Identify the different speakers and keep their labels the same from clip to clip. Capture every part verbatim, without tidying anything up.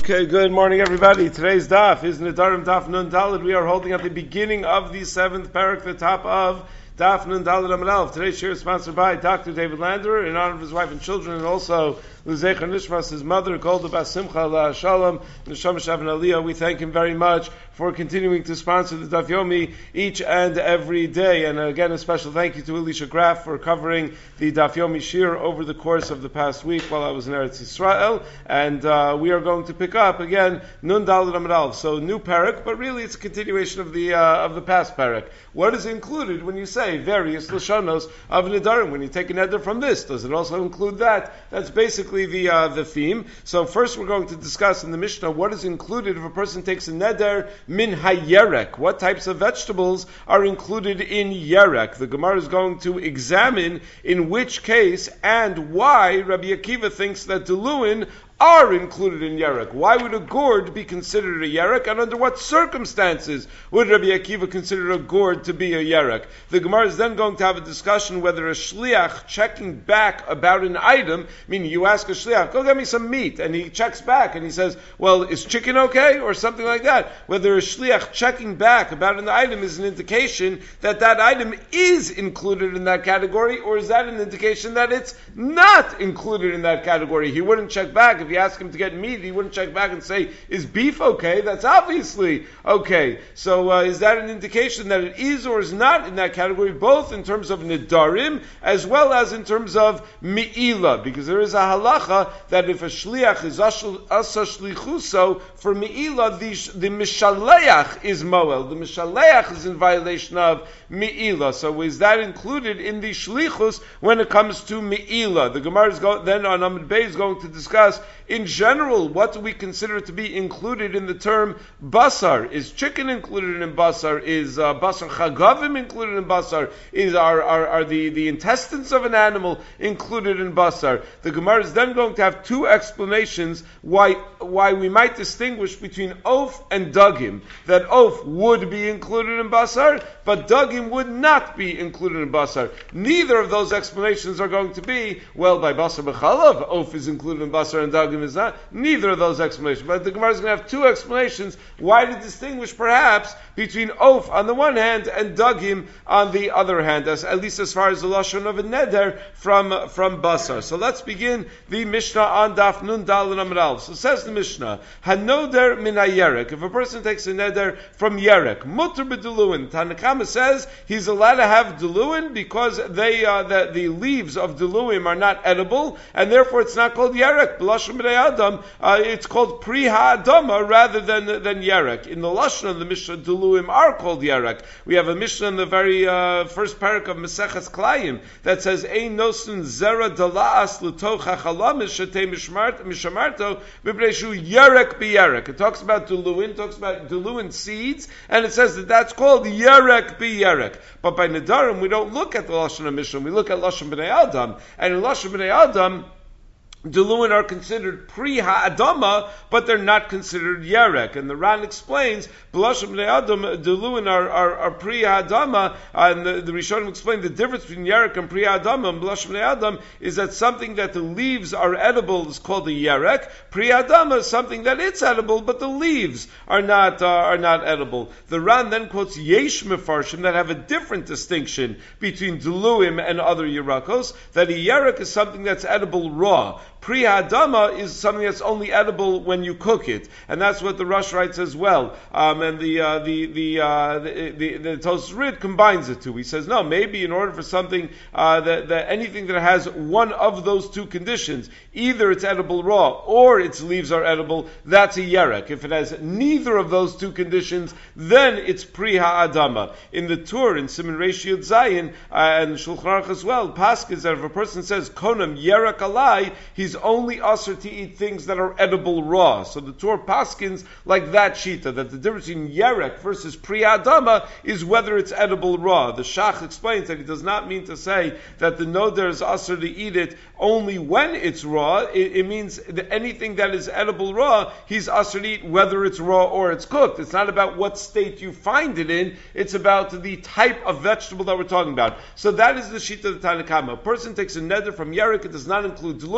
Speaker 1: Okay, good morning, everybody. Today's daf is Nedarim Daf Nun Daled. We are holding at the beginning of the seventh parak, the top of Daf Nun Daled Amud Aleph. Today's share is sponsored by Doctor David Lander in honor of his wife and children, and also L'Zecher Nishmas, his mother, called the Bas Simcha La Shalom Neshama Shavin Aliyah. We thank him very much for continuing to sponsor the Daf Yomi each and every day. And again, a special thank you to Elisha Graf for covering the Daf Yomi Shir over the course of the past week while I was in Eretz Yisrael. And uh, we are going to pick up again Nun Daled Amud Aleph. So new parak, but really it's a continuation of the uh, of the past parak. What is included when you say various lashonos of nedarim? When you take a neder from this, does it also include that? That's basically the uh, the theme. So first we're going to discuss in the Mishnah what is included if a person takes a neder min hayerek. What types of vegetables are included in yerek? The Gemara is going to examine in which case and why Rabbi Akiva thinks that diluin are included in yerek. Why would a gourd be considered a yerek, and under what circumstances would Rabbi Akiva consider a gourd to be a yerek? The Gemara is then going to have a discussion whether a shliach checking back about an item, meaning you ask a shliach, go get me some meat, and he checks back and he says, well, is chicken okay? Or something like that. Whether a shliach checking back about an item is an indication that that item is included in that category, or is that an indication that it's not included in that category? He wouldn't check back. If you ask him to get meat, he wouldn't check back and say, is beef okay? That's obviously okay. So uh, is that an indication that it is or is not in that category, both in terms of nedarim as well as in terms of me'ila? Because there is a halacha that if a shliach is asa shlichuso, for me'ila, the, the mishaleach is moel. The mishaleach is in violation of me'ila. So is that included in the shlichus when it comes to me'ila? The Gemara is go- then on Amud Bey is going to discuss in general, what do we consider to be included in the term basar? Is chicken included in basar? Is uh, basar chagavim included in basar? Is are, are, are the, the intestines of an animal included in basar? The Gemara is then going to have two explanations why why we might distinguish between oaf and dugim. That oaf would be included in basar, but dugim would not be included in basar. Neither of those explanations are going to be, well, by basar b'chalav, oaf is included in basar and dugim is not. Neither of those explanations. But the Gemara is going to have two explanations why to distinguish perhaps between oaf on the one hand and dugim on the other hand, as, at least as far as the lashon of a neder from, from basar. So let's begin the Mishnah on Daf Nun Daled Amud Aleph. So says the Mishnah, Hanoder min hayerek. If a person takes a neder from yerek, mutter b'diluin. Tanakama says he's allowed to have diluin because they uh, the, the leaves of diluim are not edible, and therefore it's not called yerek. B'lashon b'nei Adam, uh, it's called pri ha'adama rather than than yerek. In the lashon of the Mishnah, diluim are called yerek. We have a Mishnah in the very uh, first parak of Maseches Klayim that says ein nosun zera dala'as l'toch hachalamis shetei mishamarto v'breishu yerek b'yerek. It talks about diluin, talks about diluin seeds, and it says that that's called yerek b'yerek. But by nedarim, we don't look at the lashon of Mishnah, we look at lashon b'nei Adam, and in lashon b'nei Adam, diluin are considered pri ha'adama, but they're not considered yerek. And the Ran explains, b'lashon b'nei Adam, diluin are, are, are pri ha'adama, and the, the Rishonim explain the difference between yerek and pri ha'adama and b'lashon b'nei Adam is that something that the leaves are edible is called a yerek. Pri ha'adama is something that it's edible, but the leaves are not uh, are not edible. The Ran then quotes yesh mefarshim that have a different distinction between diluim and other yerakos, that a yerek is something that's edible raw. Pri ha'adama is something that's only edible when you cook it, and that's what the Rush writes as well. Um, and the uh, the the uh, the, the, the Tosfos Rid combines the two. He says no, maybe in order for something uh, that, that anything that has one of those two conditions, either it's edible raw or its leaves are edible, that's a yerek. If it has neither of those two conditions, then it's pri ha'adama. In the Tur in Siman Reish Yud Zayin uh, and Shulchan Aruch as well, Paskins that if a person says konam yerek alai, he's only usher to eat things that are edible raw. So the Torah paskins like that shita, that the difference between yerek versus pri ha'adama is whether it's edible raw. The Shach explains that he does not mean to say that the noder is usher to eat it only when it's raw. It, it means that anything that is edible raw, he's usher to eat whether it's raw or it's cooked. It's not about what state you find it in, it's about the type of vegetable that we're talking about. So that is the shita of the Tanakama. A person takes a neder from yerek, it does not include diluin.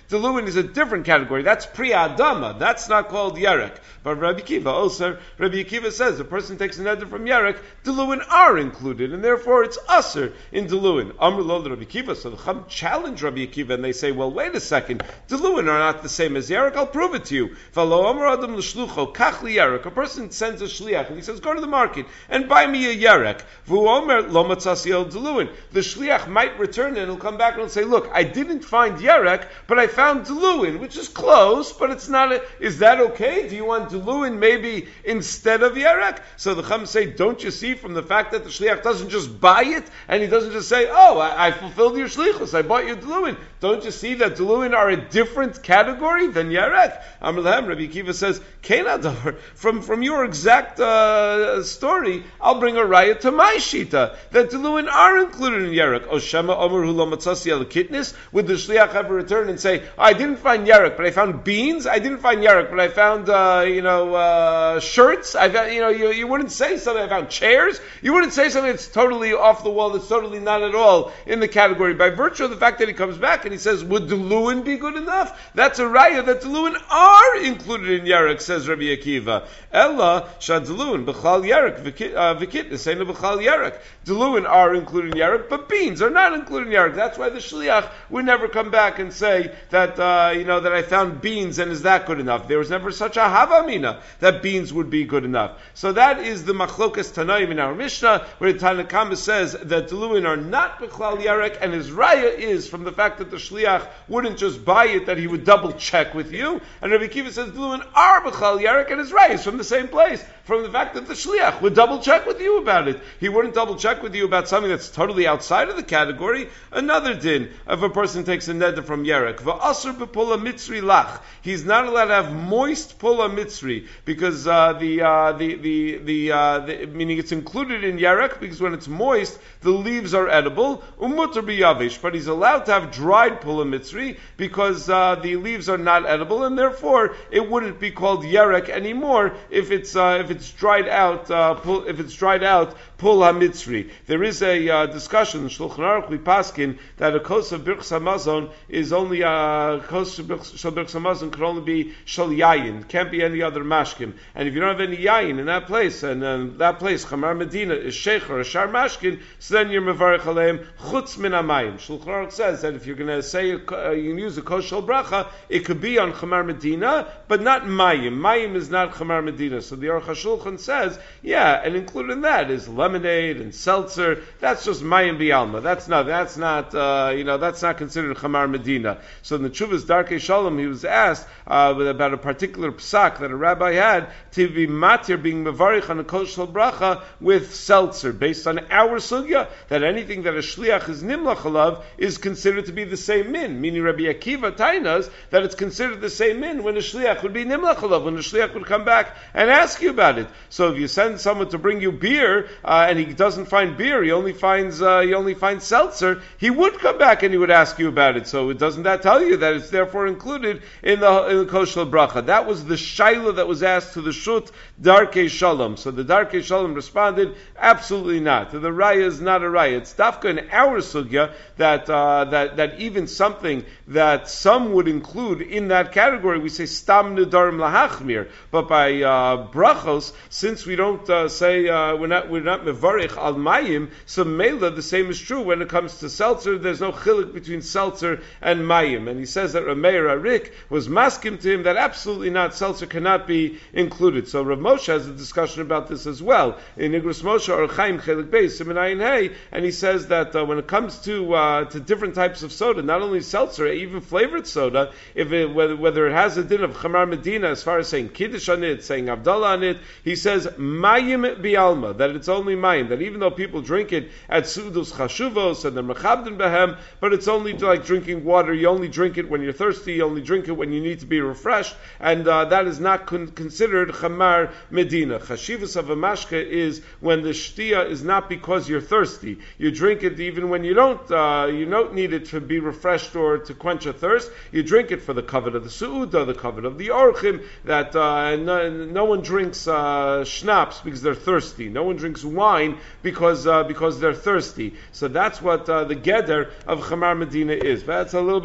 Speaker 1: Diluin is a different category. That's Pri-Adama. That's not called Yerek. But Rabbi Akiva also, Rabbi Akiva says the person takes an neder from Yerek, Diluin are included, and therefore it's usher in Diluin. Amr lo Rabbi Akiva. So the Chum challenge Rabbi Akiva, and they say, well, wait a second. Diluin are not the same as Yerek. I'll prove it to you. V'lo Amr Adam l'shlucho kach li Yerek. A person sends a shliach, and he says, go to the market and buy me a Yerek. V'u Omer lo matzasi el Diluin. The shliach might return and he'll come back and he'll say, look, I didn't find Yerek, but I found Diluin, which is close, but it's not a, is that okay? Do you want Diluin maybe instead of Yerek? So the Chum say, don't you see from the fact that the shliach doesn't just buy it, and he doesn't just say, oh, I, I fulfilled your shlichus, I bought you Diluin. Don't you see that Diluin are a different category than Yerek? Amr lahem, Rabbi Akiva says, Kenadar, from, from your exact uh, story, I'll bring a raya to my shita, that Diluin are included in Yerek. Oshema Omer hu lo matzasi el kitnis. Would the shliach ever return and say, oh, I didn't find Yerek, but I found beans? I didn't find Yerek, but I found, uh, you know, uh, shirts? I found, you know, you, you wouldn't say something, I found chairs? You wouldn't say something that's totally off the wall, that's totally not at all in the category. By virtue of the fact that he comes back and he says, would Diluin be good enough? That's a raya that Diluin are included in Yerek, says Rabbi Akiva. Ella shad Diluin b'chal Yerek v'kitnis ain't b'chal Yerek. Diluin are included in Yerek, but beans are not included in Yerek. That's why the shliach would never come back and say that uh, you know that I found beans and is that good enough? There was never such a havamina that beans would be good enough. So that is the machlokas Tanaim in our Mishnah, where the Tanna Kama says that Diluin are not b'chal Yerek, and his raya is from the fact that the shliach wouldn't just buy it, that he would double check with you. And Rabbi Akiva says Diluin are b'chal Yerek, and his raya is from the same place, from the fact that the shliach would double check with you about it. He wouldn't double check with you about something that's totally outside of the category. Another din, if a person takes a neder from Yerek, v'asur b'pula mitzri lach, he's not allowed to have moist pula mitzri, because uh, the, uh, the the the uh, the meaning it's included in Yerek, because when it's moist, the leaves are edible. Umutar biyavish, but he's allowed to have dried pula mitzri because uh, the leaves are not edible, and therefore it wouldn't be called Yerek anymore if it's uh, if it's dried out. Uh, pul, if it's dried out, pul hamitzri. There is a uh, discussion in Shulchan Aruch we paskin that a kos of birchas hamazon is only a uh, kos of birchas hamazon can only be shal yayin, can't be any other mashkin. And if you don't have any yayin in that place, and uh, that place Chamar Medina is sheikh or a shar mashkin, so then you're mevarich aleim chutz min hamayim. Shulchan Aruch says that if you're going to say uh, you can use a kos shel bracha, it could be on Chamar Medina, but not mayim. Mayim is not Chamar Medina. So the Aruch HaShulchan says, yeah, and included in that is lemonade and seltzer. That's just mayim bialma. That's not. That's not. Uh, you know, that's not considered Chamar Medina. So in the Chuvas Darkei Shalom, he was asked uh, about a particular psak that a rabbi had to be matir being mevarich on a kos shel bracha with seltzer, based on our sugya that anything that a shliach is nimlach alav is considered to be the same min. Meaning Rabbi Akiva tainas that it's considered the same min when a shliach would be nimlach alav, when a shliach would come back and ask you about it. So if you send someone to bring you beer uh, and he doesn't find beer, he only finds uh, he only finds seltzer, he would come back and he would ask you about it. So doesn't that tell you that it's therefore included in the in the kos shel bracha? That was the shaila that was asked to the Shut Darkei Shalom. So the Darkei Shalom responded, absolutely not. The raya is not a raya. It's dafka in our sugya that uh, that that even something that some would include in that category, we say stam nedarim lahachmir. But by uh, brachos, since we don't uh, say uh, we're not we're not mevarich al mayim, so mela the same is true when it comes to seltzer. There's no chilik between seltzer and mayim, and he says that Rameir Arik was maskim to him that absolutely not, seltzer cannot be included. So Rav Moshe has a discussion about this as well in Igros Moshe or Chaim Chelik Beis Simenayin Hey, and he says that uh, when it comes to uh, to different types of soda, not only seltzer, even flavored soda, if it, whether whether it has a din of Chamar Medina as far as saying Kiddush on it, saying Abdallah on it, he says Mayim bialma, that it's only Mayim, that even though people drink it at Sudos Chashuvos and they're Mechabdin Behem, but it's only like drinking water. You only drink it when you're thirsty, you only drink it when you need to be refreshed, and uh, that is not con- considered Chamar Medina. Chashivas of a mashka is when the shtia is not because you're thirsty. You drink it even when you don't uh, you don't need it to be refreshed or to quench a thirst. You drink it for the covet of the Su'uda, the covet of the Orchim, that uh, no, no one drinks uh, schnapps because they're thirsty. No one drinks wine because uh, because they're thirsty. So that's what uh, the geder of Chamar Medina is. But that's a little bit of a discussion.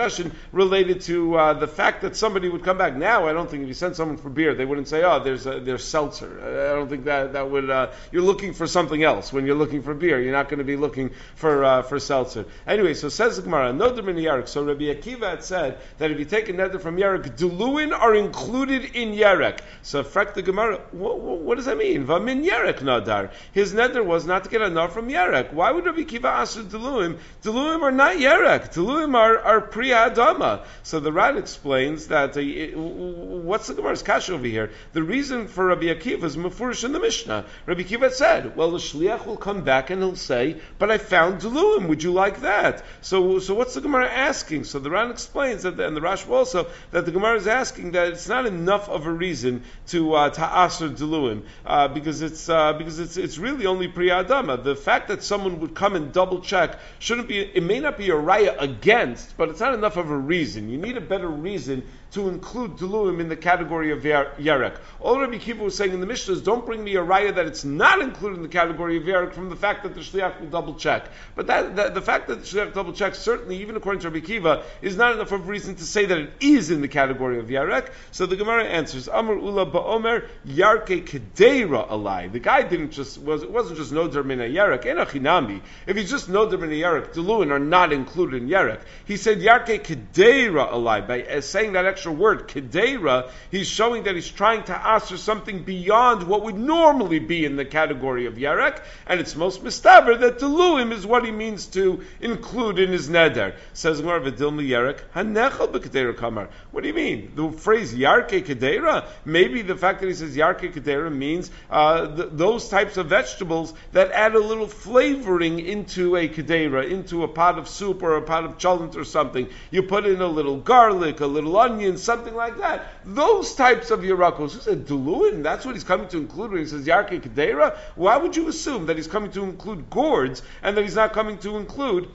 Speaker 1: discussion related to uh, the fact that somebody would come back. Now, I don't think if you send someone for beer, they wouldn't say, "Oh, there's a, there's seltzer." I don't think that that would. Uh, you're looking for something else when you're looking for beer. You're not going to be looking for uh, for seltzer. Anyway, so says the Gemara, "Noder min Yarek." So Rabbi Akiva had said that if you take a neder from Yarek, Duluin are included in Yarek. So frak the Gemara, what, what does that mean? Vamin Yarek nadar. His neder was not to get a nar from Yarek. Why would Rabbi Akiva ask Duluim? Duluim are not Yarek. Duluim are, are Priya Adama. So the Rad explains that, uh, it, what's the Gemara's kasha over here? The reason for Rabbi Akiva is mafurish in the Mishnah. Rabbi Akiva said, well, the Shliach will come back and he'll say, but I found Duluim. Would you like that? So, so what's the Gemara asking? So the Rad explains that, and the Rashba also, that the Gemara is asking that it's not enough of a reason to uh, ta'asr Duluim, uh, because it's uh, because it's it's really only Priya Adama. The fact that someone would come and double check shouldn't be, it may not be a raya against, but it's not enough of a reason. You need a better reason to include Duluim in the category of Yarek. All Rabbi Akiva was saying in the Mishnah is, don't bring me a raya that it's not included in the category of Yarek from the fact that the Shliach will double check. But that, that the fact that the Shliach double checks, certainly, even according to Rabbi Akiva, is not enough of a reason to say that it is in the category of Yarek. So the Gemara answers, Amar Ula Ba'omer, Yarke Kedeira Alai. The guy didn't just, was, it wasn't just Noder Min Yarek, Enachinami. If he's just Noder Min Yarek, Duluin are not included in Yarek. He said Yarke Kedeira Alai. By uh, saying that extra word, Kedeira, he's showing that he's trying to answer something beyond what would normally be in the category of Yarek, and it's most mistaber that Duluim is what he means to include in his neder. Says Gemara V'dilma Yarek, Hanechel B'Kedeira Kamar. What do you mean? The phrase Yarke Kedeira? Maybe the fact that he says Yarke Kedeira means uh, th- those types of vegetables that add a little flavoring into a Kedeira, into a pot of soup or a pot of cholent or something. You put in a little garlic, a little onion, something like that. Those types of Yerakos. Who said Duluin? That's what he's coming to include when he says Yarke Kedeira? Why would you assume that he's coming to include gourds and that he's not coming to include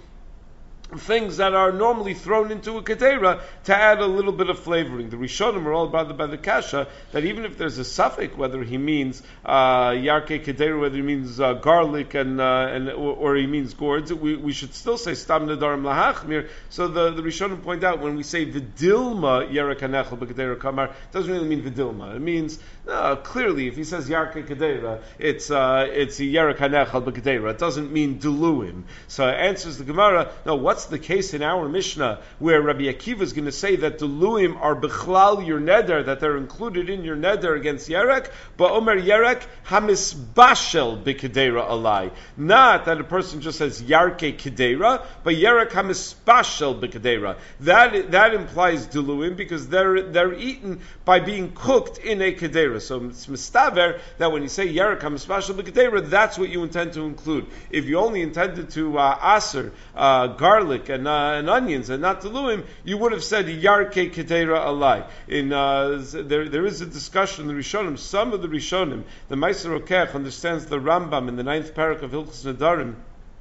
Speaker 1: things that are normally thrown into a kedera to add a little bit of flavoring? The Rishonim are all bothered by the kasha that even if there's a suffix, whether he means uh, yarke kedera, whether he means uh, garlic and uh, and or, or he means gourds, we, we should still say stam nedarim lahachmir. So the, the Rishonim point out when we say vidilma yarek hanechel b'kedera kamar, it doesn't really mean vidilma. It means uh, clearly if he says yarke kedera, it's uh, it's yarek hanechel b'kedera. It doesn't mean duluim. So it answers the Gemara. No, what's the case in our Mishnah where Rabbi Akiva is going to say that the luim are bichlal your neder, that they're included in your neder against Yerek, but Omer Yerek hamisbashel b'kedera alai. Not that a person just says yarke kedera, but Yerek hamisbashel b'kedera. That that implies diluim because they're they're eaten by being cooked in a kedera. So it's mistaver that when you say Yerek hamisbashel b'kedera, that's what you intend to include. If you only intended to uh, aser uh, garlic and, uh, and onions and not diluim, you would have said yarke kedera alai. In uh, there there is a discussion in the Rishonim. Some of the Rishonim, the Meiser Okech understands the Rambam in the ninth parak of Hilchos Nedarim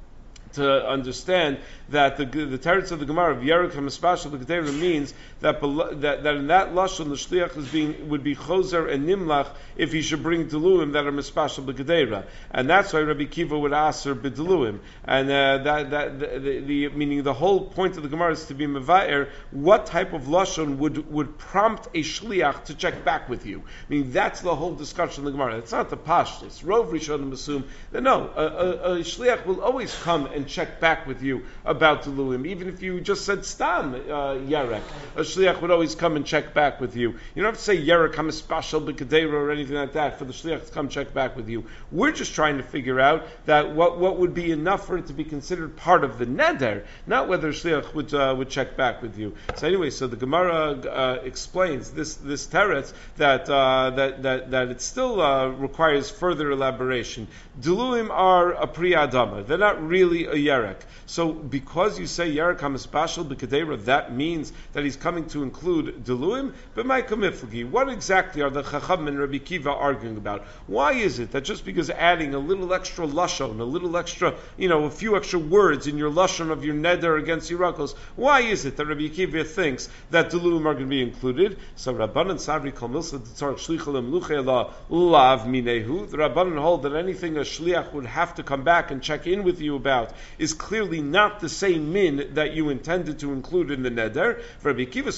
Speaker 1: to understand that the the teretz of the Gemara of Yerek HaMispashel B'Kedera means that, that that in that lashon the shliach is being would be choser and nimlach if he should bring diluim that are Mispashel B'Kedera, and that's why Rabbi Kiva would aser b'diluim, and uh, that that the, the, the meaning the whole point of the Gemara is to be mevaer what type of lashon would would prompt a shliach to check back with you. I mean that's the whole discussion of the Gemara. It's not the pashtus. Rov Rishonim assume that no, a, a, a shliach will always come and check back with you about diluim, even if you just said stam uh, Yerek. A shliach would always come and check back with you. You don't have to say Yerek hamispashel b'kedera or anything like that for the shliach to come check back with you. We're just trying to figure out that what, what would be enough for it to be considered part of the neder, not whether shliach would uh, would check back with you. So anyway, so the Gemara uh, explains this this teretz that uh, that that that it still uh, requires further elaboration. Diluim are a pri adama; they're not really a Yerek. So because you say Yerek HaMispashel B'Kedera, that means that he's coming to include Diluim. But my kamiflagi, what exactly are the Chacham and Rabbi Kiva arguing about? Why is it that just because adding a little extra lashon, a little extra, you know, a few extra words in your lashon of your neder against Yerakos, why is it that Rabbi Kiva thinks that Diluim are going to be included? So Rabbanan Savri Kol Milsa Tzarek Shlichel Emluchei La Lav Minehu. The Rabbanan hold that anything a shliach would have to come back and check in with you about is clearly not the same min that you intended to include in the neder. For Rabbi Akiva,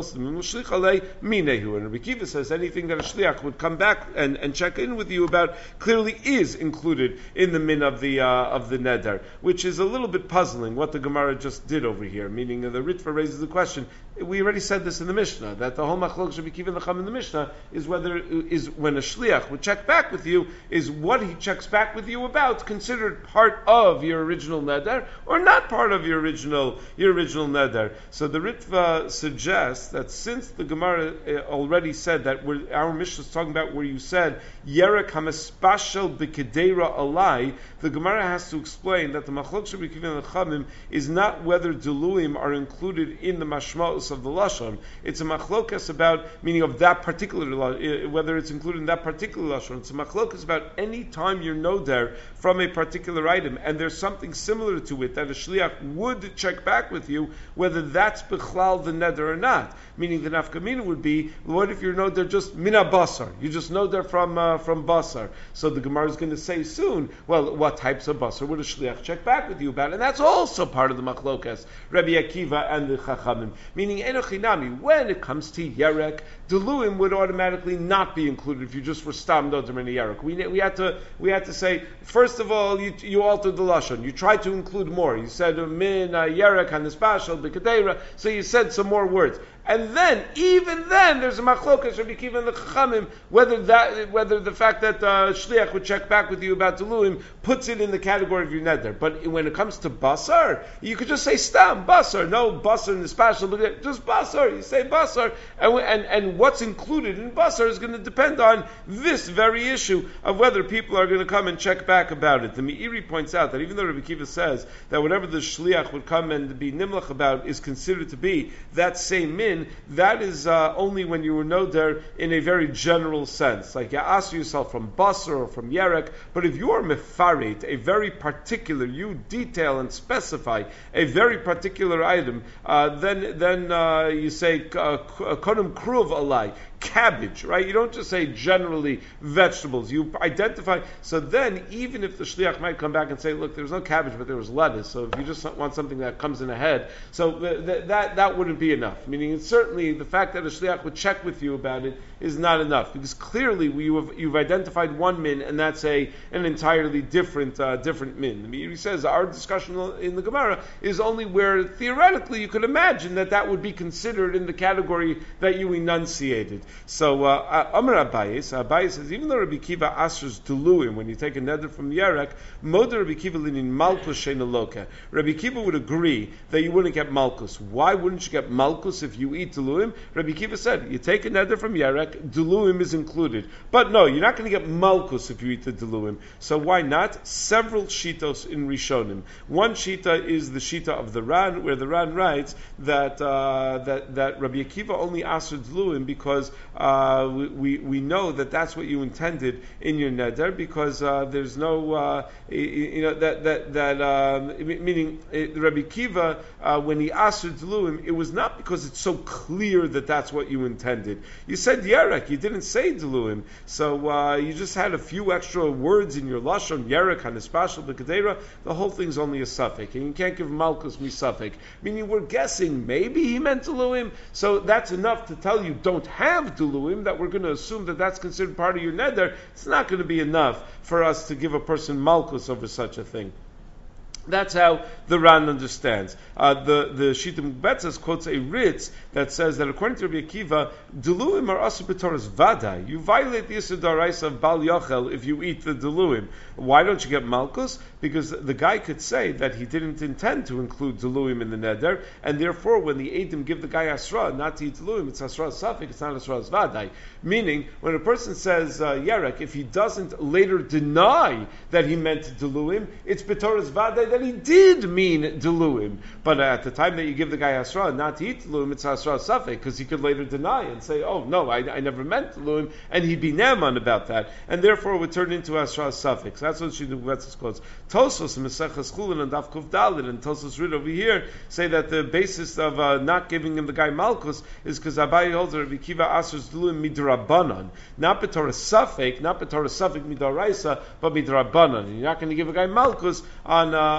Speaker 1: and Rabbi Akiva says anything that a shliach would come back and, and check in with you about clearly is included in the min of the uh, of the neder, which is a little bit puzzling what the Gemara just did over here. Meaning uh, the Ritva raises the question. We already said this in the Mishnah, that the whole machlok Rabbi Akiva and the Chacham in the Mishnah is whether is when a shliach would check back with you, is what he checks back with you about considered part of your original neder or not part of your original your original neder. So the Ritva suggests that since the Gemara already said that we're, our Mishnah is talking about where you said Yerek HaMespashel B'Kedera Alai, the Gemara has to explain that the machlok Rabbi Akiva and the Chacham is not whether diluim are included in the mashmaos of the lashon. It's a machlokas about meaning of that particular whether it's included in that particular lashon. It's a machlokas about any time you're noder from a particular item, and there's something similar to it that a shliach would check back with you whether that's bichlal the neder or not. Meaning the nafkamina would be, what if you're noder just mina basar? You just noder from uh, from basar. So the Gemara is going to say soon, well, what types of basar would a shliach check back with you about? And that's also part of the machlokas Rabbi Akiva and the Chachamim. Meaning enochinami, when it comes to yerek, diluim would automatically not be included if you just were stam noder in a yerek. We we had to we had to say first of all you you altered the lashon. You tried to include more. You said min yerek hanisbashal b'kadeira. So you said some more words. And then, even then, there's a machlokas Rabbi Akiva and the Chachamim whether that, whether the fact that uh, shliach would check back with you about diluim puts it in the category of your neder. But when it comes to basar, you could just say stam basar, no basar in the special, but just basar. You say basar, and, and and what's included in basar is going to depend on this very issue of whether people are going to come and check back about it. The Meiri points out that even though Rabbi Akiva says that whatever the shliach would come and be nimlach about is considered to be that same min, that is uh, only when you were noder in a very general sense. Like you ask yourself from basar or from yerek, but if you are mefaret, a very particular, you detail and specify a very particular item, uh, then then uh, you say kodem kruv alai, cabbage, right? You don't just say generally vegetables. You identify. So then, even if the shliach might come back and say, "Look, there was no cabbage, but there was lettuce." So if you just want something that comes in ahead, so th- th- that that wouldn't be enough. Meaning, it's certainly the fact that a shliach would check with you about it is not enough, because clearly we have, you've identified one min, and that's a an entirely different uh, different min. The Meiri says our discussion in the Gemara is only where theoretically you could imagine that that would be considered in the category that you enunciated. So, Amar Abaye, so Abaye says, even though Rabbi Akiva asers diluim, when you take a neder from Yerek, Moder Rabbi Akiva linin malkus sheina loka. Rabbi Akiva would agree that you wouldn't get malkus. Why wouldn't you get malkus if you eat diluim? Rabbi Akiva said, you take a neder from Yerek, diluim is included. But no, you're not going to get malkus if you eat the diluim. So why not? Several shitos in Rishonim. One shita is the shita of the Ran, where the Ran writes that uh, that that Rabbi Akiva only aser diluim because Uh, we, we we know that that's what you intended in your neder, because uh, there's no uh, you know that that that um, meaning uh, Rabbi Akiva uh, when he asked diluim, it was not because it's so clear that that's what you intended. You said yerek, you didn't say diluim, so uh, you just had a few extra words in your lashon yerek hanispashal b'kadeira. The whole thing's only a suffix, and you can't give malkus mi suffix. Meaning we're guessing maybe he meant diluim, so that's enough to tell you don't have diluim, that we're going to assume that that's considered part of your neder. It's not going to be enough for us to give a person malchus over such a thing. That's how the Ran understands. Uh, the the Shita Betzes quotes a Ritz that says that according to Rabbi Akiva, diluim are asur b'toras vada. You violate the Yisur D'Oraisa of Bal Yochel if you eat the diluim. Why don't you get malchus? Because the guy could say that he didn't intend to include diluim in the neder, and therefore when the Eidim give the guy asra not to eat diluim, it's asra safik, it's not asra vadai. Meaning, when a person says uh, yerek, if he doesn't later deny that he meant diluim, it's b'toras vadai that he did mean diluim. But at the time that you give the guy asra not to eat diluim, it's asra safik, because he could later deny and say, oh no, I, I never meant diluim, and he'd be neman about that, and therefore it would turn into asra safik. So that's what Shita Betzes quotes. Tosos and Meseches Chulin and Daf Kuf Daled and Tosos Rid over here say that the basis of uh, not giving him the guy malchus is because Abaye holds that Rabbi Akiva asers diluim midrabanan, not b'torah safek, not b'torah safek midoraisa, but midrabanan. You're not going to give a guy malchus on uh,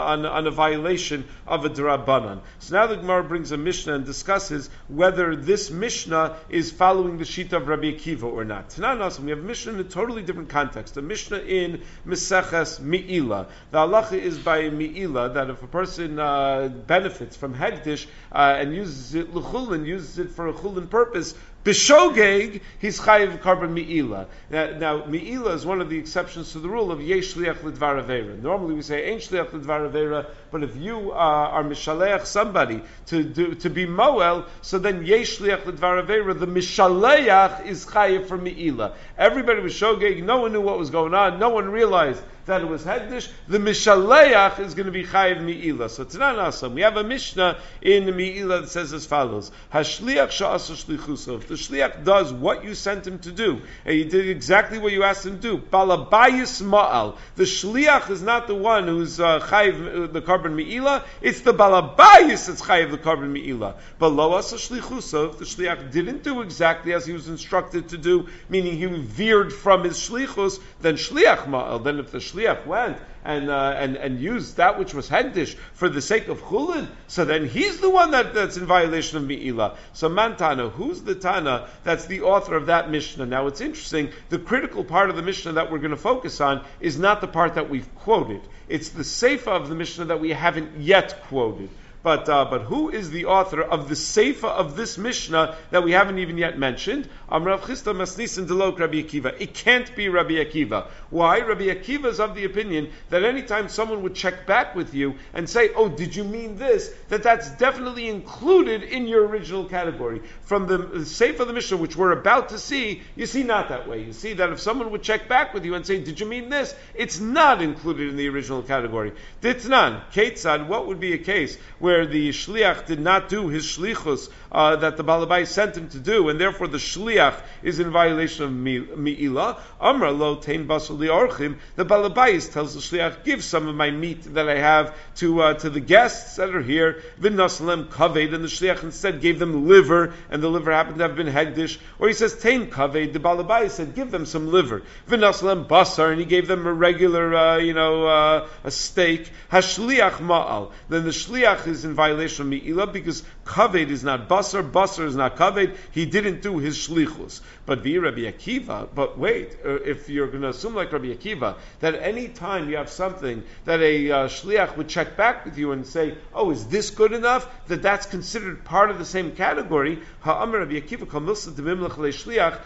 Speaker 1: on, on a violation of a D'Rabbanan. So now the Gemara brings a Mishnah and discusses whether this Mishnah is following the Shita of Rabbi Akiva or not. Tanan Asan, we have a Mishnah in a totally different context. A Mishnah in Meseches Mi'ila. The halacha is by Mi'ila that if a person uh, benefits from Hegdish uh, and uses it l'chulin, uses it for a chulin purpose, B'shogeg, he's chayiv karban mi'ila. Now, now, mi'ila is one of the exceptions to the rule of yesh shliach l'dvar avera. Normally we say ain't shliach l'dvar avera, but if you uh, are mishaleach somebody to do, to be moel, so then yesh shliach l'dvar avera, the mishaleach is chayiv for mi'ila. Everybody was shogeg, no one knew what was going on, no one realized that it was Hegdish, the Mishaleach is going to be Chayiv Mi'ila. So Tanan Asam, we have a Mishnah in the Mi'ila that says as follows: Hashliach sha'asa shlichuso. If the Shliach does what you sent him to do, and he did exactly what you asked him to do, Balabayis Ma'al. The Shliach is not the one who's uh, Chayiv the Karban Mi'ila, it's the Balabayis that's Chayiv the Karban Mi'ila. But Lo asa shlichuso, if the Shliach didn't do exactly as he was instructed to do, meaning he veered from his Shlichus, then Shliach Ma'al. Then if the Shliach went and uh, and and used that which was hegdish for the sake of chulin, so then he's the one that, that's in violation of mi'ila. So Mantana, who's the Tana that's the author of that Mishnah? Now it's interesting, the critical part of the Mishnah that we're going to focus on is not the part that we've quoted. It's the Seifa of the Mishnah that we haven't yet quoted. But uh, but who is the author of the Seifa of this Mishnah that we haven't even yet mentioned? Amrav Chisda Masnisin Delok Rabbi Akiva. It can't be Rabbi Akiva. Why? Rabbi Akiva is of the opinion that anytime someone would check back with you and say, "Oh, did you mean this?" that that's definitely included in your original category. From the Seifa of the Mishnah, which we're about to see, you see not that way. You see that if someone would check back with you and say, "Did you mean this?" it's not included in the original category. Ditnan, Ketzad, what would be a case where the shliach did not do his shlichus uh, that the balabai sent him to do, and therefore the shliach is in violation of mi'ila? Amra lo tein basar li'orchim. The balabais tells the shliach, give some of my meat that I have to uh, to the guests that are here. V'naslem kaved, and the shliach instead gave them liver, and the liver happened to have been hegdish. Or he says tein kaved. The balabai said, give them some liver. V'naslem basar, and he gave them a regular, uh, you know, uh, a steak. Hashliach ma'al. Then the shliach is in violation of mi'ila because kaved is not basar, basar is not kaved. He didn't do his shlichus. But vi Rabbi Akiva. But wait, uh, if you're going to assume like Rabbi Akiva that any time you have something that a uh, shliach would check back with you and say, "Oh, is this good enough?" that that's considered part of the same category. Ha'amar Rabbi Akiva kol milsa demimlach leishliach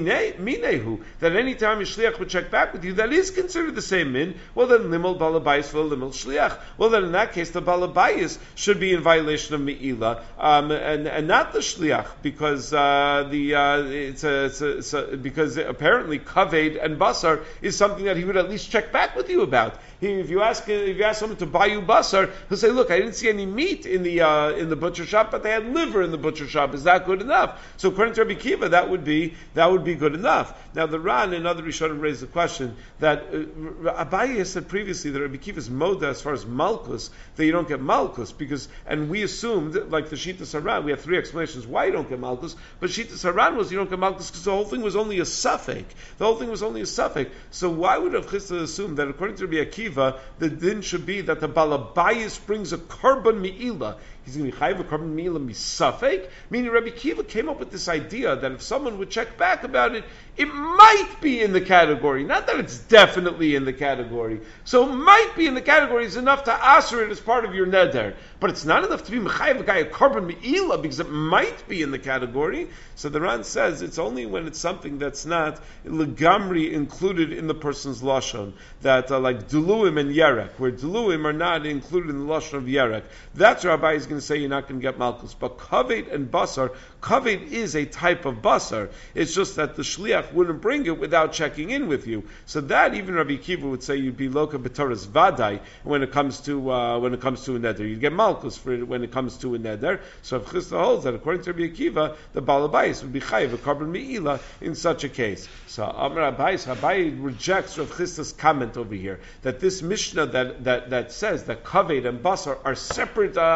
Speaker 1: minehu. That any time a shliach would check back with you, that is considered the same min. Well, then limel balabayis v'l limel shliach. Well, then in that case, the balabayis should be in violation of mi'ila, um, and and not the shliach, because uh, the uh, it's, a, it's, a, it's a, because apparently kaved and basar is something that he would at least check back with you about. He, if you ask if you ask someone to buy you basar, he'll say, "Look, I didn't see any meat in the uh, in the butcher shop, but they had liver in the butcher shop. Is that good enough?" So according to Rabbi Akiva, that would be that would be good enough. Now the Ran and other Rishonim raised the question that uh, Abaye has said previously that Rabbi Akiva's moda as far as malchus, that you don't get malchus because, and we assumed like the Shita Saran, we have three explanations why you don't get malchus, but Shita Saran was you don't get malchus because the whole thing was only a suffix. The whole thing was only a suffix. So why would Rav Chisda assume that according to Rabbi Akiva, the din should be that the balabayis brings a karban mi'ila? He's going to be chayiv a karban mi'ila misafek? Meaning Rabbi Akiva came up with this idea that if someone would check back about it, it might be in the category. Not that it's definitely in the category. So it might be in the category is enough to answer it as part of your neder. But it's not enough to be mechayiv a guy a karban mi'ila because it might be in the category. So the Ran says it's only when it's something that's not legamri included in the person's lashon. That uh, like duluim and yerek, where duluim are not included in the lashon of yerek. That's where Rabbi is going to say you're not going to get malchus. But kaved and basar, kaved is a type of basar. It's just that the shliach wouldn't bring it without checking in with you. So that even Rabbi Akiva would say you'd be loka b'toras vadai when it comes to uh, when it comes to a neder. You'd get malchus for it when it comes to a neder. So if Chisda holds that according to Rabbi Akiva, the balabais would be chayiv a karban meila in such a case. So Amar Abayis, Abayi rejects Rav Chisda's comment over here that this Mishnah that that, that says that kaved and basar are separate uh, items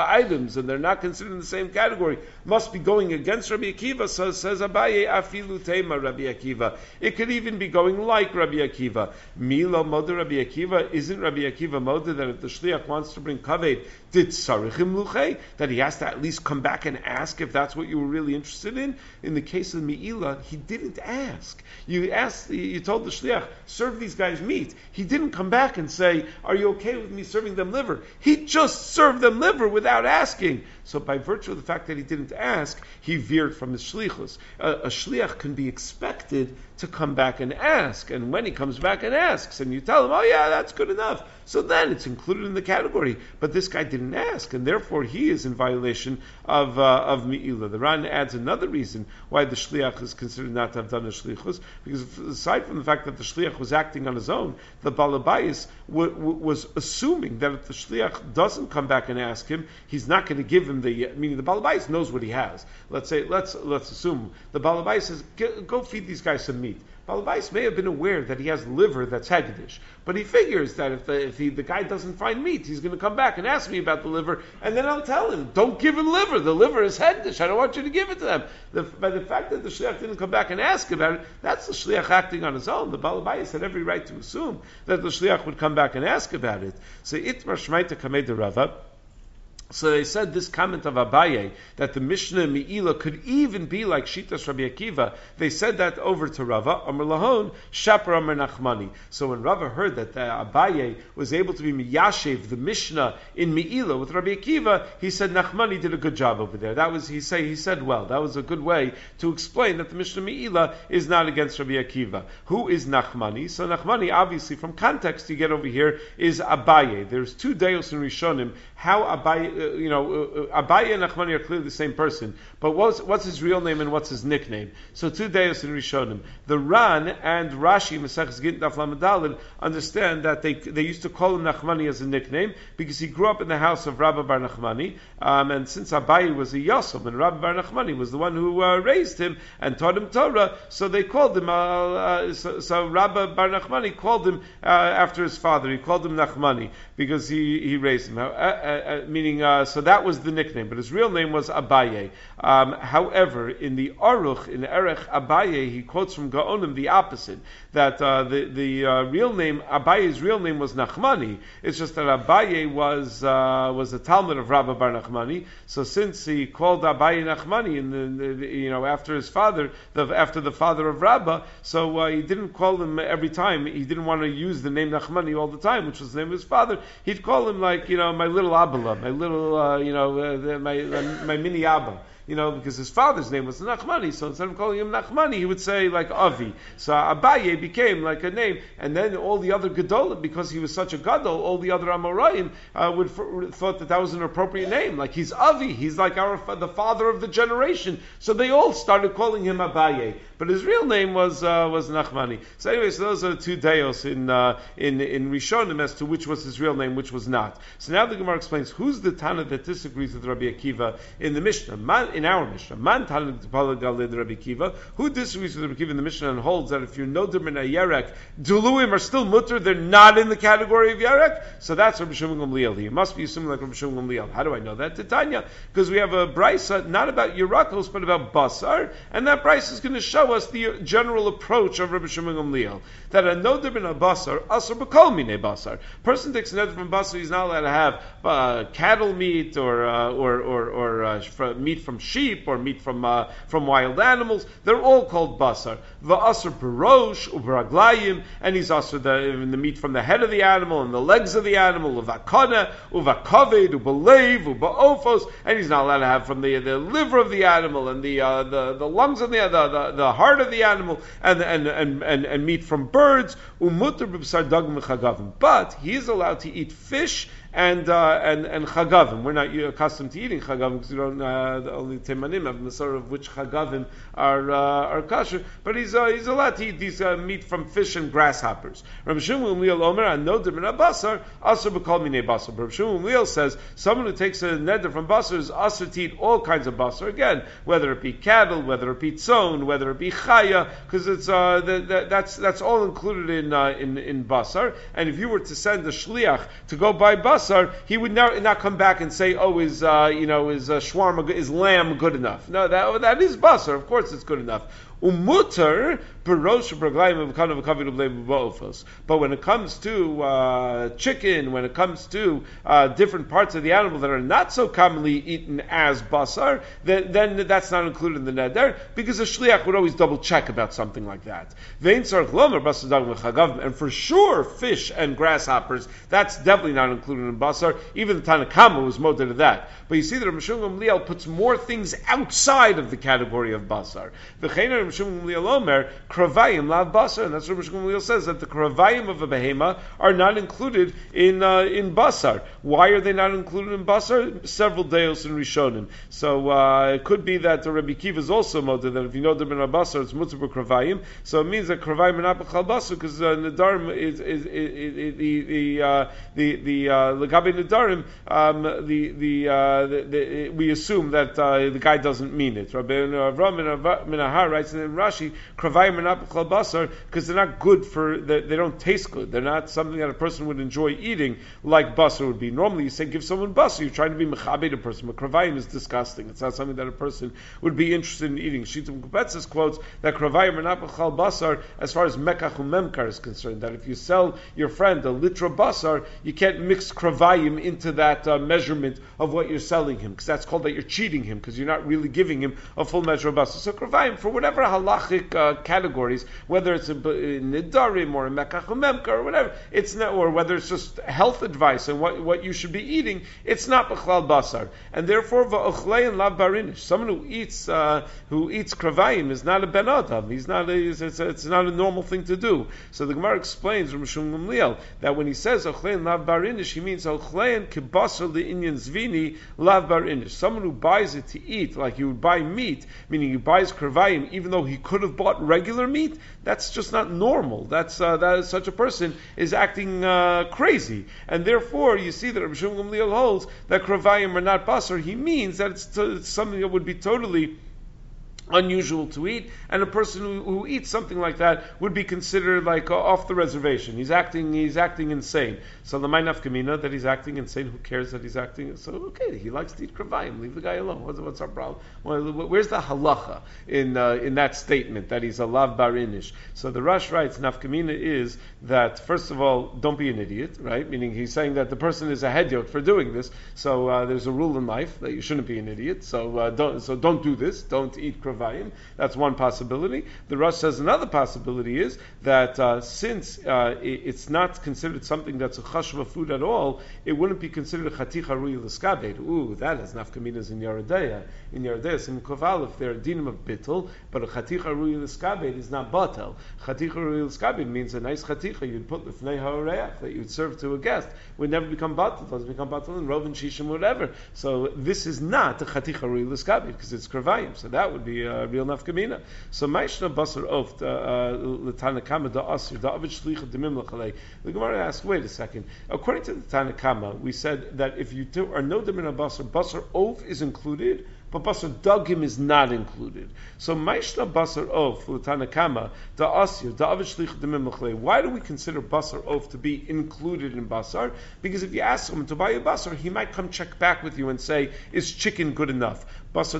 Speaker 1: items and they're not considered in the same category, must be going against Rabbi Akiva. So says Abaye, afilu tema Rabbi Akiva. It could even be going like Rabbi Akiva. Milo moda Rabbi Akiva. Isn't Rabbi Akiva moda that if the shliach wants to bring kaved, did sarichim luchei, that he has to at least come back and ask if that's what you were really interested in? In the case of Me'ilah, he didn't ask. You asked, you told the shliach, serve these guys meat. He didn't come back and say, are you okay with me serving them liver? He just served them liver without asking. So by virtue of the fact that he didn't ask, he veered from his shlichus. A, a shliach can be expected to come back and ask. And when he comes back and asks, and you tell him, oh yeah, that's good enough, so then it's included in the category. But this guy didn't ask, and therefore he is in violation of uh, of Me'ilah. The Ran adds another reason why the shliach is considered not to have done a shlichus, because aside from the fact that the shliach was acting on his own, the balabayis w- w- was assuming that if the shliach doesn't come back and ask him, he's not going to give him the, meaning the balabayis knows what he has. Let's say, let's let's assume the balabayis says, go feed these guys some meat. Balabais may have been aware that he has liver that's hagdish, but he figures that if the if he, the guy doesn't find meat, he's going to come back and ask me about the liver, and then I'll tell him, don't give him liver. The liver is hagdish. I don't want you to give it to them. The, by the fact that the shliach didn't come back and ask about it, that's the shliach acting on his own. The balabais had every right to assume that the shliach would come back and ask about it. So itmar shmaita kamei de Rava. So they said this comment of Abaye, that the Mishnah Me'ilah could even be like Shitas Rabbi Akiva, they said that over to Rava, Amar Lahon, Shapar Amar Nachmani. So when Rava heard that the Abaye was able to be Miyashev, the Mishnah in Me'ilah with Rabbi Akiva, he said Nachmani did a good job over there. That was, he say, he said well. That was a good way to explain that the Mishnah Me'ilah is not against Rabbi Akiva. Who is Nachmani? So Nachmani, obviously, from context you get over here, is Abaye. There's two Deos in Rishonim, how Abaye, Uh, you know, uh, Abaye and Nachmani are clearly the same person, but what's, what's his real name and what's his nickname? So two Deos in Rishonim. The Ran and Rashi, Maseches Gittin Daf Lamed Daled, understand that they they used to call him Nachmani as a nickname because he grew up in the house of Rabba Bar Nachmani, um, and since Abaye was a Yosem and Rabba Bar Nachmani was the one who uh, raised him and taught him Torah, so they called him, uh, uh, so, so Rabba Bar Nachmani called him uh, after his father. He called him Nachmani because he, he raised him, uh, uh, uh, meaning uh, so that was the nickname, but his real name was Abaye. Um, however, in the Aruch, in Erech Abaye, he quotes from Gaonim the opposite, that uh, the, the uh, real name, Abaye's real name was Nachmani. It's just that Abaye was uh, was a Talmud of Rabba Bar Nachmani, so since he called Abaye Nachmani, in the, the, you know, after his father, the, after the father of Rabba, so uh, he didn't call him every time, he didn't want to use the name Nachmani all the time, which was the name of his father. He'd call him like, you know, my little Abala, my little Uh, you know, uh, the, my uh, my mini Abba, you know, because his father's name was Nachmani, so instead of calling him Nachmani, he would say like Avi. So Abaye became like a name, and then all the other Gedolim, because he was such a Gadol, all the other Amoraim uh, would f- thought that that was an appropriate name, like he's Avi, he's like our the father of the generation. So they all started calling him Abaye, but his real name was uh, was Nachmani. So anyway, so those are the two Deos in uh, in in Rishonim as to which was his real name, which was not. So now the Gemara explains who's the Tana that disagrees with Rabbi Akiva in the Mishnah. Man, in our Mishnah, Man Tana Galid Rabbi Akiva, who disagrees with Rabbi Akiva in the Mishnah and holds that if you're Noder min Yerek, Duluim are still mutter, they're not in the category of Yerek. So that's Rabbi Shimon Gamliel. He must be assuming like Rabbi Shimon Gamliel. How do I know that? Titania, because we have a brisa not about Yerakos but about Basar, and that brisa is going to show us the general approach of Rabbi Shimon Gamliel, that a Noder min Basar, Asar b'kol minei Basar. Person takes a Noder from Basar, he's not allowed to have uh, cattle meat or uh, or or, or uh, meat from sheep or meat from uh, from wild animals. They're all called basar. Va'asar berosh u'baraglayim, and he's also the, the meat from the head of the animal and the legs of the animal. Uvakana uvakaved ubalev ubaofos, and he's not allowed to have from the, the liver of the animal and the uh, the, the lungs of the, the the the heart of the animal and and and and, and meat from birds. Umutar b'bsar dag mechagavim, but he is allowed to eat fish and uh, and and chagavim. We're not accustomed to eating chagavim because we don't. Uh, the only only temanim have Masar of which chagavim are uh, are kosher, but he's uh, he's allowed to eat these uh, meat from fish and grasshoppers. Rabbi Shimon Gamliel Omer anoder min basar asur b'kol minei basar. Rabbi Shimon Gamliel says someone who takes a neder from basar is asur to eat all kinds of basar. Again, whether it be cattle, whether it be tzon, whether it be chaya, because it's uh, the, the, that's that's all included in uh, in in basar. And if you were to send a shliach to go buy basar, he would not, not come back and say, "Oh, is uh, you know is uh, shawarma, is lamb good enough?" No, that that is basar. Of course, it's good enough. Umuter perosh b'raglayim of kind of a kavid of. But when it comes to uh, chicken, when it comes to uh, different parts of the animal that are not so commonly eaten as basar, then, then that's not included in the neder, because a shliach would always double check about something like that. And for sure, fish and grasshoppers, that's definitely not included in basar. Even the Tanakama was molded to that. But you see that Rav Shimon Gamliel puts more things outside of the category of basar. Rav Shimon Gamliel Omer, kravayim lav basar, and that's what Rav Shimon Gamliel says, that the kravayim of a behema are not included in uh, in basar. Why are they not included in basar? Several deos in Rishonim. So uh, it could be that the Rabbi Kiva is also molded that if you know the ben basar, it's mutzah kravayim. So it means that kravayim are not b'chal basar because uh, nedarim is, is, is, is the the uh, the the legabe uh, nedarim um, the the, uh, the, the we assume that uh, the guy doesn't mean it. Rabbi Avram Minahar writes in Rashi, kravayim are not b'chal basar because they're not good for, they, they don't taste good. They're not something that a person would enjoy eating like basar would be. Normally you say give someone basar, you're trying to be mechabed a person, but kravayim is disgusting. It's not something that a person would be interested in eating. Shittim Kupetzes quotes that kravayim are not b'chal basar as far as mekach umemkar is concerned, that if you sell your friend a litra basar, you can't mix kravayim into that uh, measurement of what you're selling him, because that's called that you're cheating him, because you're not really giving him a full measure of basar. So kravayim, for whatever halachic uh, categories, whether it's a, a nidarim or a mekach umemkar or whatever, it's not, or whether it's just health advice and what, what you should be eating, it's not b'chlal basar, and therefore va'ochlei and lav barinish. Someone who eats uh, who eats kravayim is not a ben adam. He's not. A, it's, it's, it's not a normal thing to do. So the Gemara explains from Shum Gamliel that when he says ochlei and lav barinish, he means ochlei and kibasar le'inyan zvini lav barinish. Someone who buys it to eat, like you would buy meat, meaning he buys kravayim, even though he could have bought regular meat, that's just not normal. That's uh, that is, such a person is acting uh, crazy, and therefore you see that Rabbi Shimon Gamliel holds that kravayim are not basar. He means that it's, to, it's something that would be totally unusual to eat, and a person who, who eats something like that would be considered like uh, off the reservation. He's acting, he's acting insane. So the Mainaf Kamina that he's acting insane. Who cares that he's acting? So okay, he likes to eat kravayim. Leave the guy alone. What's, what's our problem? Well, where's the halacha in uh, in that statement that he's a lav barinish? So the Rosh writes, Nafkamina is that first of all, don't be an idiot, right? Meaning he's saying that the person is a hedyot for doing this. So uh, there's a rule in life that you shouldn't be an idiot. So uh, don't so don't do this. Don't eat kravayim. That's one possibility. The Rosh says another possibility is that uh, since uh, it, it's not considered something that's a chashva food at all, it wouldn't be considered a chaticha rui l'skabed. Ooh, that has nafkaminas in Yerodeya. In Yerodeya, in Koval, if they're a dinim of bittul, but a chaticha rui l'skabed is not batel. Chaticha rui l'skabed means a nice chaticha you'd put l'fnei ha'oreach that you'd serve to a guest would never become batel. It doesn't become batel in Rovan, Shishim, whatever. So this is not a chaticha rui l'skabed because it's kravayim. So that would be Uh, real nafkamina. So Maishna Basar Oft L'Tanakama Da Asir Da Avid Shlicha Demim L'Chalei. The Gemara asks, wait a second. According to the Tanakama, we said that if you do, are no Demina Basar, Basar Oft is included, but Basar Dagim is not included. So Maishna Basar Oft L'Tanakama Da Asir Da Avid Shlicha Demim L'Chalei. Why do we consider Basar Oft to be included in Basar? Because if you ask him to buy a Basar, he might come check back with you and say, is chicken good enough? If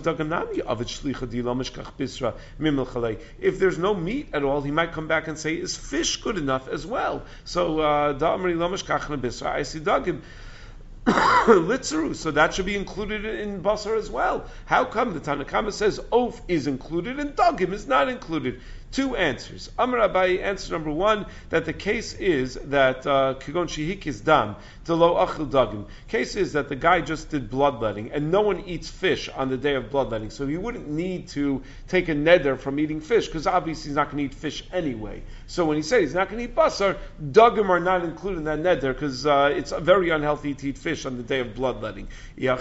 Speaker 1: there's no meat at all, he might come back and say, is fish good enough as well? So, Litzeru, so that should be included in basar as well. How come the Tanakama says Oaf is included and Dagim is not included? Two answers. Amar Abaye, answer number one, that the case is that Kigon Shihikis Dam, Delo Achil Dagim. Case is that the guy just did bloodletting, and no one eats fish on the day of bloodletting, so he wouldn't need to take a neder from eating fish, because obviously he's not going to eat fish anyway. So when he says he's not going to eat basar, dagim are not included in that neder, because uh, it's very unhealthy to eat fish on the day of bloodletting.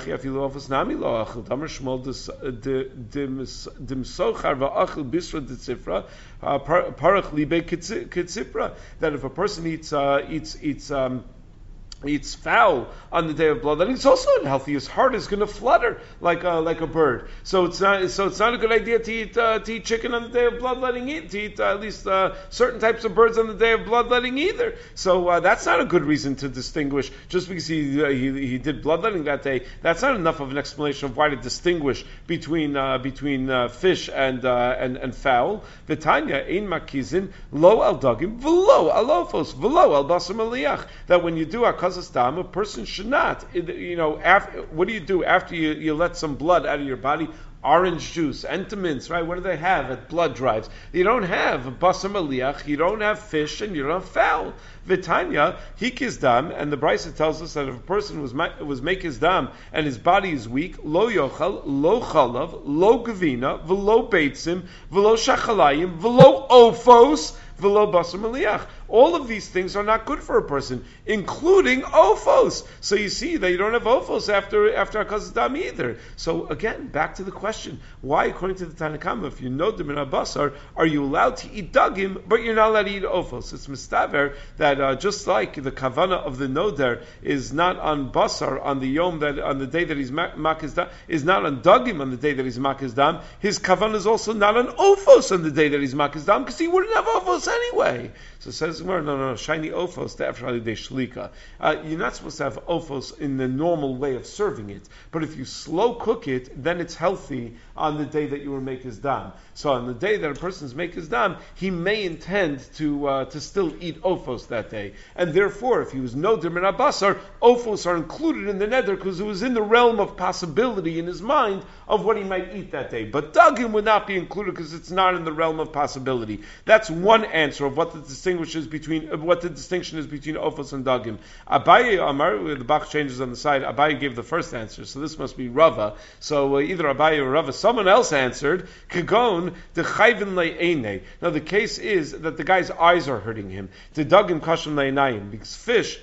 Speaker 1: That if a person eats uh, eats eats um, eats fowl on the day of bloodletting, it's also unhealthy. His heart is going to flutter like a, like a bird. So it's not so it's not a good idea to eat uh, to eat chicken on the day of bloodletting. Eat to eat uh, at least uh, certain types of birds on the day of bloodletting either. So uh, that's not a good reason to distinguish. Just because he uh, he, he did bloodletting that day, that's not enough of an explanation of why to distinguish between uh, between uh, fish and uh, and and fowl. V'tanya ein makizin lo al dagim v'lo al ofos v'lo al basar maliach. That when you do a a person should not, you know, after, what do you do after you, you let some blood out of your body? Orange juice, entamins, right? What do they have at blood drives? You don't have basar maliach, you don't have fish, and you don't have fowl. Vitanya, hikis dam, and the Brisa tells us that if a person was was make his dam and his body is weak, lo yochal, lo chalav, lo gavina, v'lo beitzim, v'lo shachalayim, v'lo ofos, v'lo basar maliach. All of these things are not good for a person, including ofos. So you see that you don't have ofos after after Hakazas Dam either. So again, back to the question: why, according to the Tanakama, if you know them in Abasar, are you allowed to eat dagim, but you're not allowed to eat ofos? It's mistaver that uh, just like the kavana of the noder is not on basar on the yom that on the day that he's makis dam, is not on dagim on the day that he's makis dam. His kavana is also not on ofos on the day that he's makis dam because he wouldn't have ofos anyway. So it says, no, no, no, shiny ofos, the after de shlika. Uh, you're not supposed to have ofos in the normal way of serving it, but if you slow cook it, then it's healthy on the day that you were make his dam. So on the day that a person's make his dam, he may intend to uh, to still eat ofos that day, and therefore, if he was no min abasar, ofos are included in the neder because it was in the realm of possibility in his mind of what he might eat that day. But dagim would not be included because it's not in the realm of possibility. That's one answer of what the distinguishes between uh, what the distinction is between ofos and dagim. Abaye Amar, the Bach changes on the side. Abaye gave the first answer, so this must be Rava. So uh, either Abaye or Rava. Someone else answered Kagon the chayvin le'ene. Now the case is that the guy's eyes are hurting him. The dagim kashim le'enayim, because fish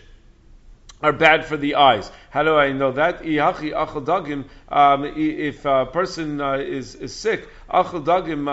Speaker 1: are bad for the eyes. How do I know that? Um, if a person uh, is, is sick, if we're talking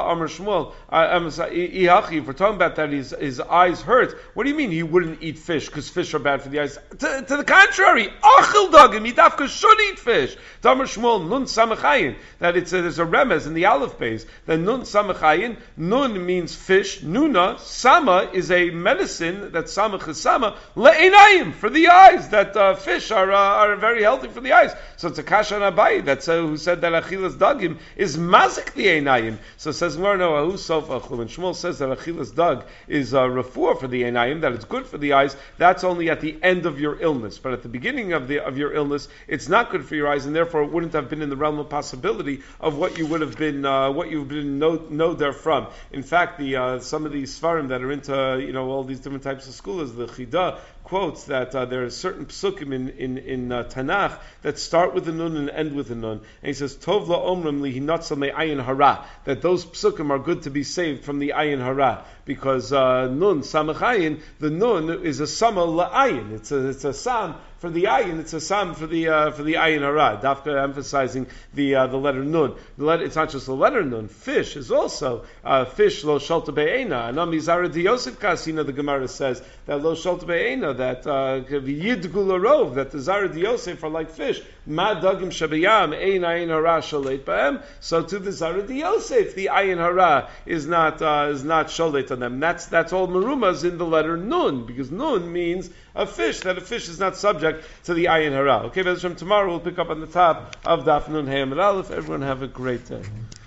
Speaker 1: about that his, his eyes hurt, what do you mean he wouldn't eat fish because fish are bad for the eyes? To, to the contrary, he dafka should eat fish. That it's a, there's a remez in the Aleph base that nun samachayin, nun means fish, nuna, sama is a medicine that samach is sama, le'enayim, for the eyes, that uh, fish are uh, are very healthy for the eyes. So it's a kasha on Abaye that's uh, who said that achilas dagim is mazik the einayim. So it says no, no, ahu sofa when Shmuel says that achilas dag is uh, refuah for the einayim, that it's good for the eyes. That's only at the end of your illness, but at the beginning of the of your illness, it's not good for your eyes, and therefore it wouldn't have been in the realm of possibility of what you would have been uh, what you've been know, know therefrom. In fact, the uh, some of these svarim that are into you know all these different types of schools, the Chida quotes that uh, there are certain psukim in in, in uh, Tanakh that start with a nun and end with a nun, and he says Tov la omrim li hinatzal me ayin hara, that those psukim are good to be saved from the ayin hara, because uh, nun samachayin, the nun is a sama la ayin, it's a it's a sam for the ayin, it's a sam for the uh, for the ayin hara. Dafka emphasizing the uh, the letter nun. The letter, it's not just the letter nun. Fish is also uh, fish lo shalta be'ena. And on Mizara di Yosef Kasina, the Gemara says that lo shalta be'ena, that yidgu larov, that the Zara di Yosef are like fish. Ma dagim shabiyam ein ayin hara sholeit ba'em. So to the Zara di Yosef, the ayin hara is not uh, is not sholeit on them. That's that's all merumas in the letter nun, because nun means a fish, that a fish is not subject to the ayin hara. Okay, Bezrat Hashem, tomorrow we'll pick up on the top of Daf Nun Hey Amud Aleph. Everyone have a great day.